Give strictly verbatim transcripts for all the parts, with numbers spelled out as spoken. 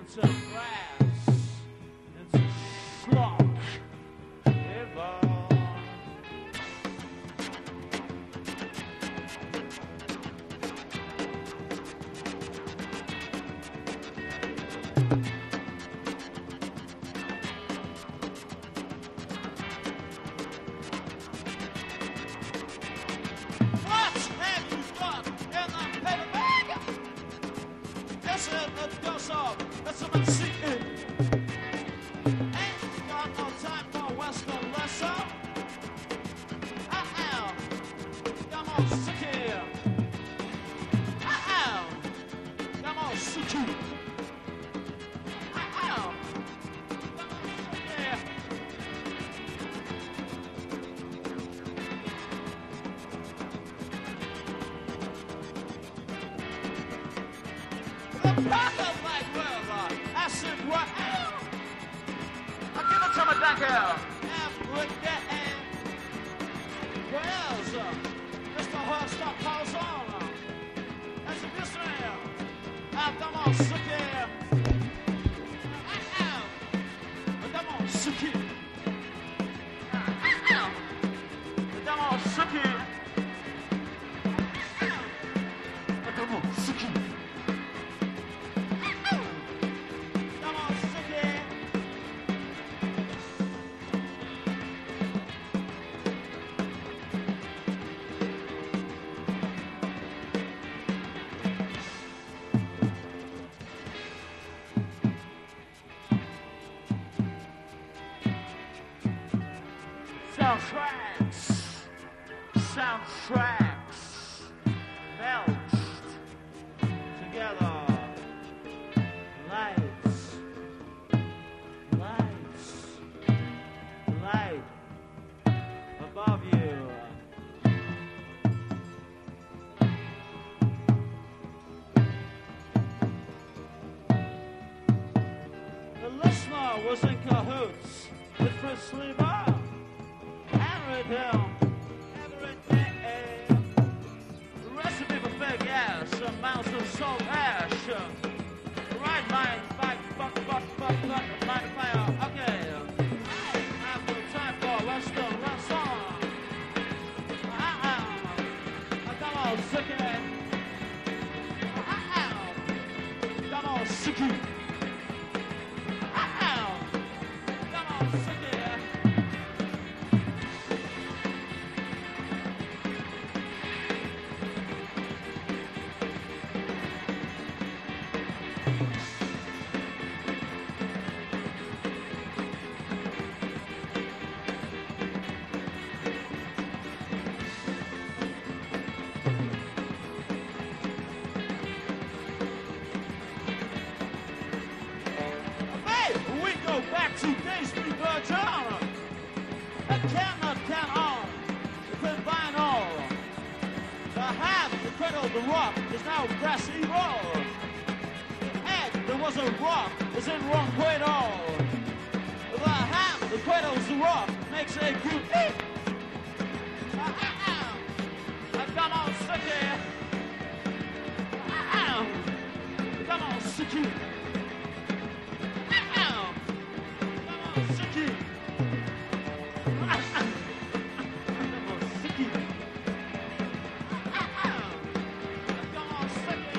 into grass, into schlock, ever. What have you got in the paper bag? Yes, it goes off. That's a secret. Ain't got no time for Western lesson. Uh-uh. Come on, sick here. Uh-uh. Come on, sick here. Uh-uh. Come on, sick here. The pocket like river, acid what? I give it to me, thank you. And with that, and where's uh, Mister Hurstock calls on? That's a business. And come on, sick here. Come on, sick here. Come on, sick here. Come on, sick here. Come on, sick here. Soundtracks, soundtracks, melted together. Lights, lights, light above you. The listener was in cahoots with Fritz Lieber and Red Hill. Every day, the recipe for fake ass amounts to salt ash. Right mind, back, buck, buck, buck, buck, mind fire. Okay. I have no time for Western run song. Uh-uh. Come on, sick it. Uh-uh. Come on, sick it. Uh-uh. Come on, sick it. Hey, we go back to Daysby Virgin. I cannot count on the combine all. The half, the cradle, the rock is now grassy roll. And there was a rock, is in wrong cradle. The half, the cradle's the rock, makes a good eat. Come on, sick here. Come on, sick here. Sicky. Come on, Sicky. Come on, Sicky.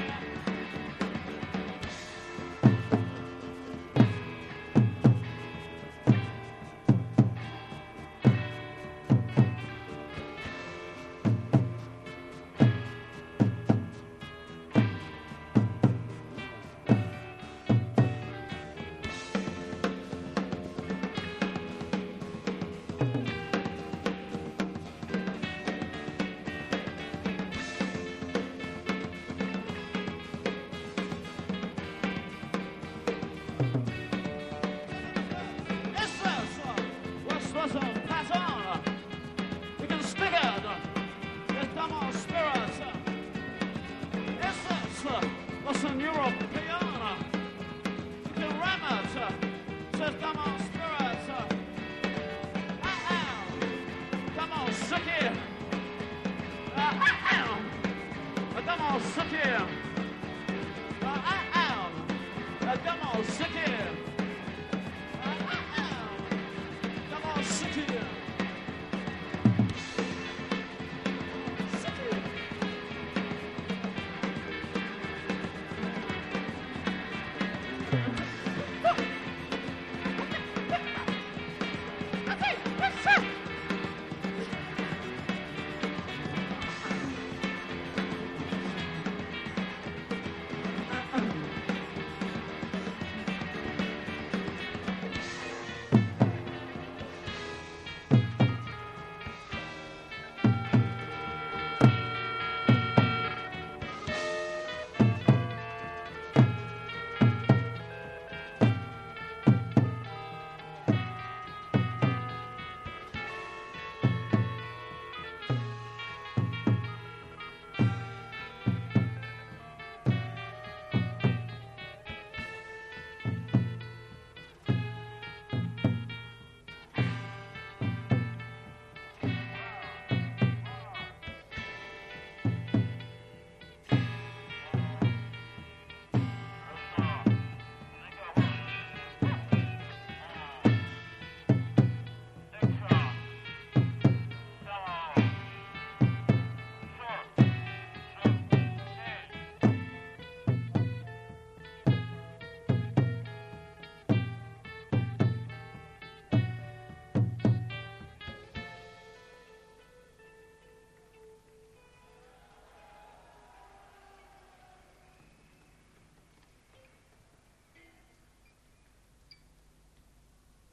Come on, sick here.